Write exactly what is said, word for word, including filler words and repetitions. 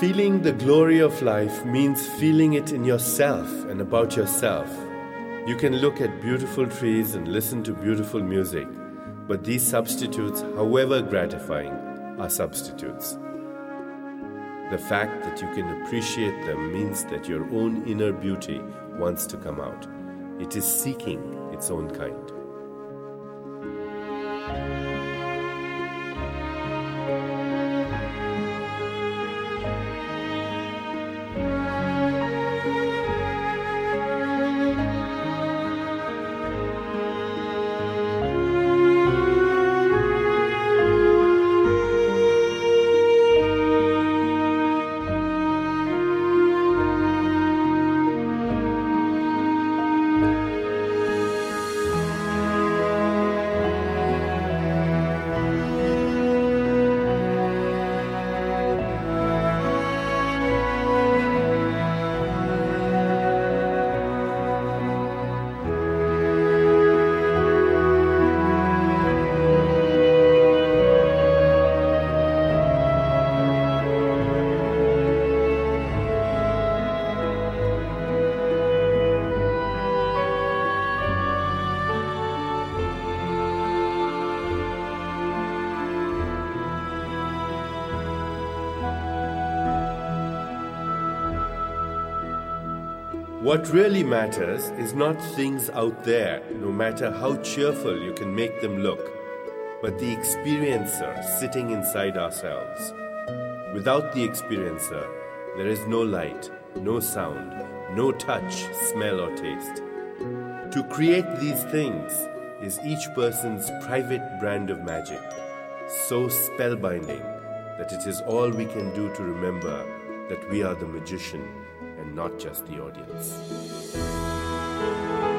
Feeling the glory of life means feeling it in yourself and about yourself. You can look at beautiful trees and listen to beautiful music, but these substitutes, however gratifying, are substitutes. The fact that you can appreciate them means that your own inner beauty wants to come out. It is seeking its own kind. What really matters is not things out there, no matter how cheerful you can make them look, but the experiencer sitting inside ourselves. Without the experiencer, there is no light, no sound, no touch, smell or taste. To create these things is each person's private brand of magic, so spellbinding that it is all we can do to remember that we are the magician and not just the audience.